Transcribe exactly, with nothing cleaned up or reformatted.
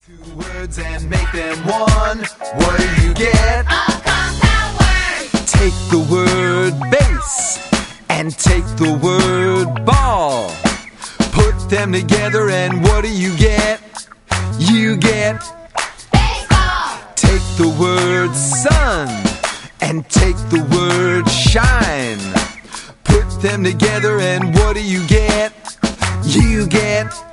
Two words and make them one. What do you get? A compound word. Take the word base and take the word ball. Put them together and what do you get? You get Baseball. Take the word sun and take the word shine. Put them together and what do you get? You get